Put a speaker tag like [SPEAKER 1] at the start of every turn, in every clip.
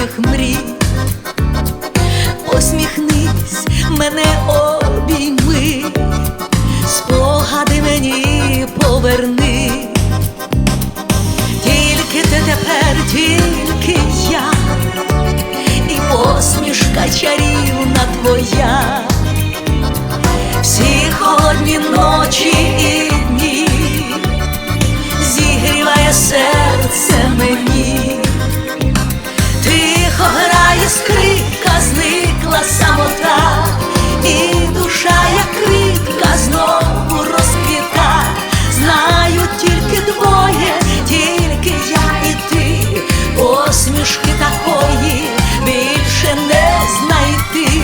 [SPEAKER 1] моїх мрій. Посміхнись, мене обійми, спогади мені поверни. Тільки ти тепер, тільки я, і посмішка чарівна твоя. Всі холодні ночі і дні зігріває серце мені. Тихо грає скрипка, зникла самота, і душа, як квітка, знову розквіта. Знаю тільки двоє, тільки я і ти, посмішки такої більше не знайти.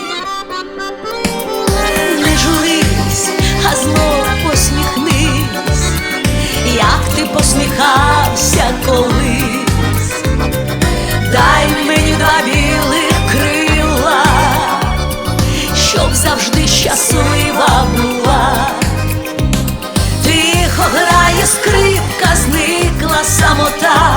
[SPEAKER 1] Не журись, а знов посміхнись, як ти посміхався колись. Дай мені два білих крила, щоб завжди щаслива була. Тихо грає скрипка, зникла самота,